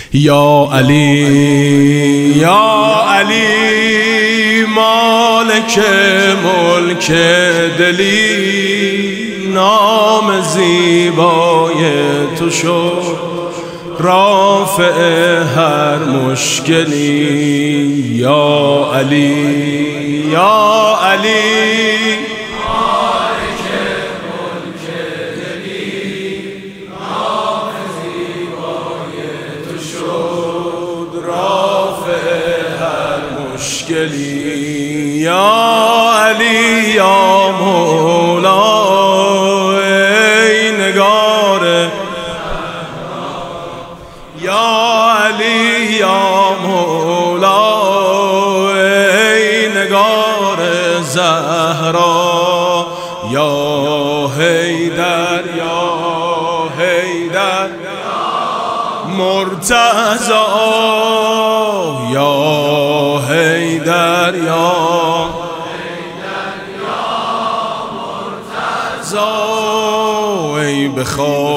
یا علی یا علی مالک ملک دلی، نام زیبای تو شد رافع هر مشکلی. یا علی یا علی مالک ملک دلی، نام زیبای تو شد رافع هر مشکلی. یا علی یا مولا ای نگار، یا علی یا مولا ای نگار زهرا. یا حیدر یا حیدر مرتضی، یا حیدر یا ای به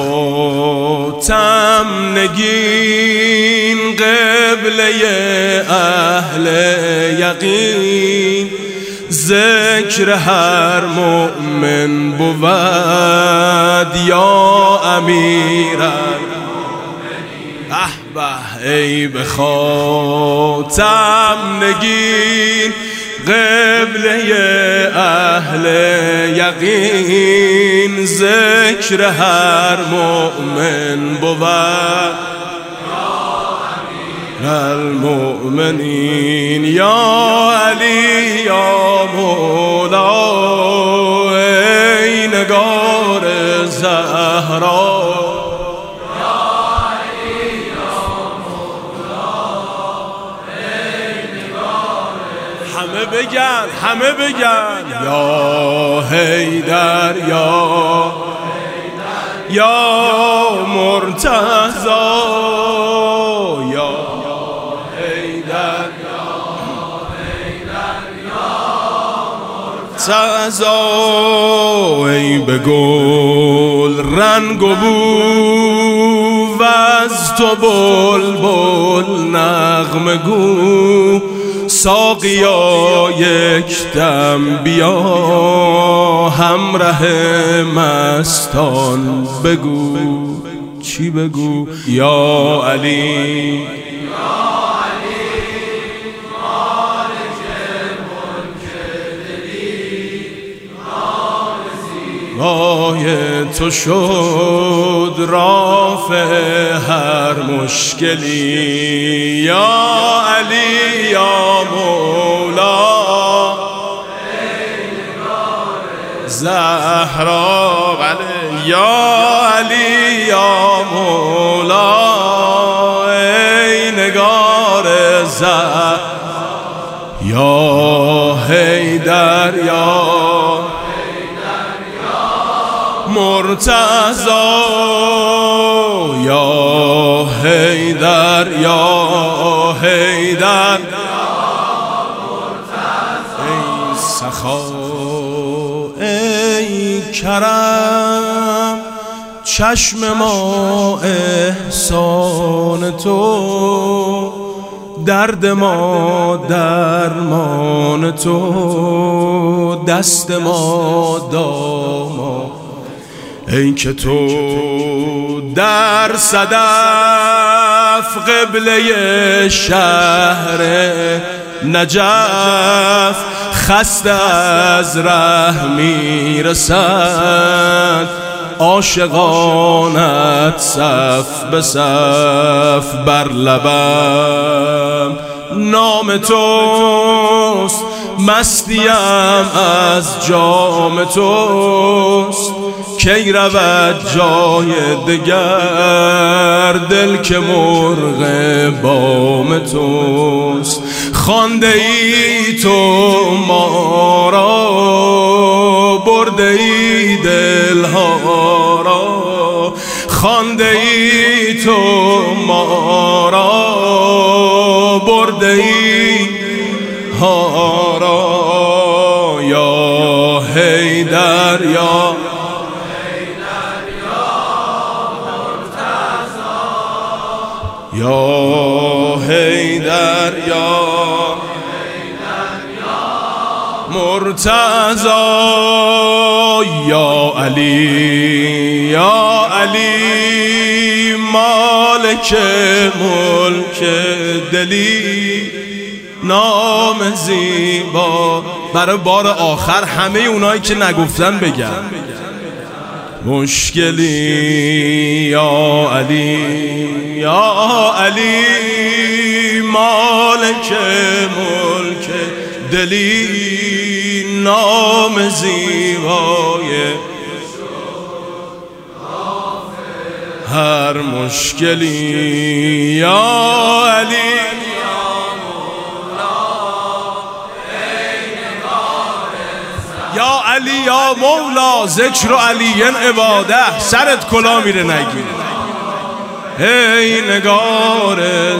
خاتم نگین قبله اهل یقین، ذکر هر مؤمن بود یا امیر به. ای به خاتم نگین قبله اهل یقین، ذکر هر مؤمن بود المؤمنین. یا علی یا مولا ای نگار زهرا، همه بگن یا حیدر یا مرتضی، یا حیدر مرتضی. ای به گل رنگ و بو و از تو بلبل نغمه گو، ساقیا یک دم بیا همراه مستان بگو. چی بگو؟ یا علی وای تو شد رافع هر مشکلی. یا علی یا مولا زهرا، بله. یا علی یا مولا ای نگار زهرا، یا حیدر یا مرتضی، یا حیدر یا حیدر ای سخا ای کرم، چشم ما احسان تو، درد ما درمان تو، دست ما دامان. ای که تو در صدف قبله شهر نجف، خسته از ره میرسد عاشقانت صف به صف. بر لبم نام توست، مستیم از جام توست، کی رود جای دگر دل که مرغ بام توست. خوانده ای تو ما را، برده ای دلها را، خوانده ای تو ما را، برده ای ها را. یا حیدر یا یا حیدر یا مرتضی یا علی مالک ملک دلی نام زیبا. برای بار آخر همه اونایی که نگفتن بگن مشکلی یا علی مالک ملک دلی نام زیبای هر مشکلی یا علی یا علی یا مولا ذکر و علیین عباده. سرت کلا میره نگی ای نگار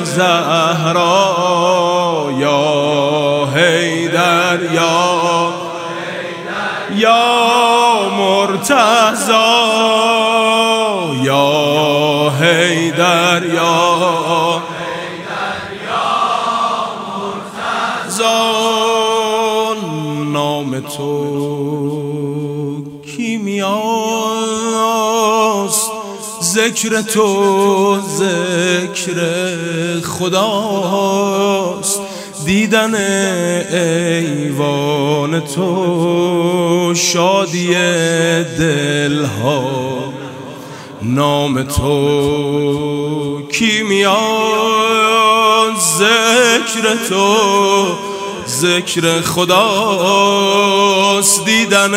زهرا یا حیدر یا مرتضی یا حیدر یا مرتضی. نام تو کیمیاست، ذکر تو ذکر خداست، دیدن ایوان تو شادی دلها. نام تو کیمیاست، ذکر تو ذکر خداست، دیدن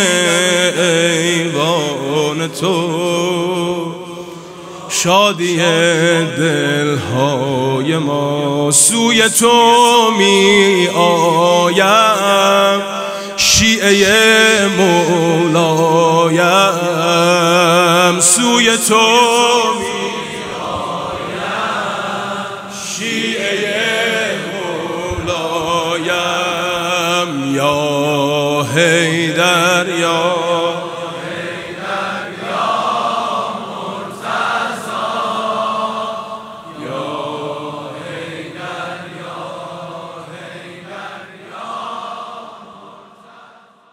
ایوان تو شادی دلهای ما. سوی تو می آیم شیعه مولایم، سوی تو می آیم شیعه مولایم یا